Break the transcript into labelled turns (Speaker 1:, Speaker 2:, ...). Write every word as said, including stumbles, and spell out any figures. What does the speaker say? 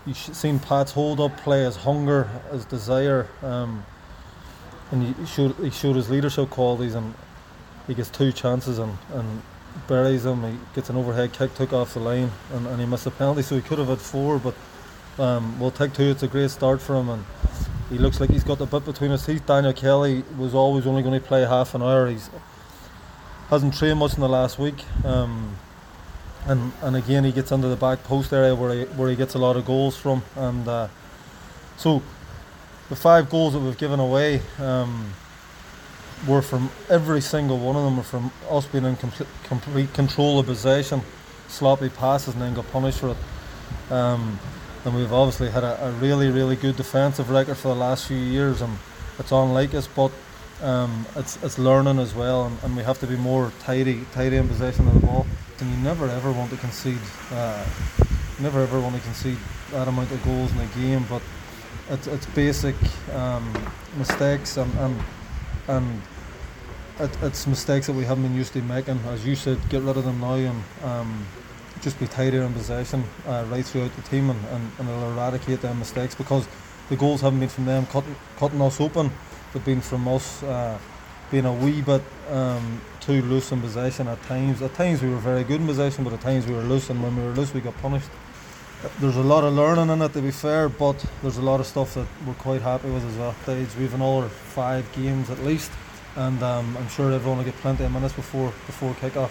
Speaker 1: you seen Pat's hold up play, his hunger, his desire, um, and he showed he showed his leadership qualities, and he gets two chances and, and buries him. He gets an overhead kick, took off the line, and, and he missed a penalty, so he could have had four, but um, we'll take two. It's a great start for him, and he looks like he's got the bit between his teeth. Daniel Kelly was always only going to play half an hour. He's hasn't trained much in the last week, um, and and again he gets into the back post area where he where he gets a lot of goals from, and uh, so the five goals that we've given away um, were from every single one of them were from us being in complete, complete control of possession, sloppy passes, and then got punished for it. Um, and we've obviously had a, a really really good defensive record for the last few years, and it's unlike us, but Um, it's it's learning as well, and, and we have to be more tidy, tidy in possession of the ball. And you never ever want to concede, uh, never ever want to concede that amount of goals in a game. But it's it's basic um, mistakes, and and and it, it's mistakes that we haven't been used to making. As you said, get rid of them now, and um, just be tidier in possession uh, right throughout the team, and, and, and it'll eradicate them mistakes, because the goals haven't been from them cutting cutting us open. But been from us uh, being a wee bit um, too loose in possession at times. At times we were very good in possession, but at times we were loose, and when we were loose we got punished. There's a lot of learning in it, to be fair, but there's a lot of stuff that we're quite happy with as well. We've another five games at least, and um, I'm sure everyone will get plenty of minutes before before kick-off.